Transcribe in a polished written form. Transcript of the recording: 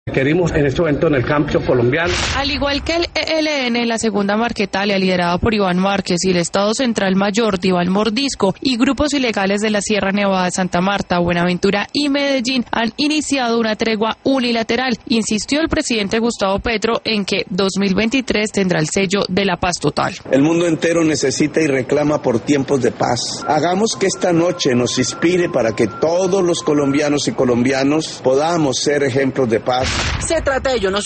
Queremos en este momento en el campo colombiano. Al igual que el ELN, la segunda Marquetalia, liderada por Iván Márquez, y el Estado Central Mayor de Iván Mordisco, y grupos ilegales de la Sierra Nevada de Santa Marta, Buenaventura y Medellín han iniciado una tregua unilateral. Insistió el presidente Gustavo Petro en que 2023 tendrá el sello de la paz total. El mundo entero necesita y reclama por tiempos de paz. Hagamos que esta noche nos inspire para que todos los colombianos y colombianas podamos ser ejemplos de paz. Se trata de ello, no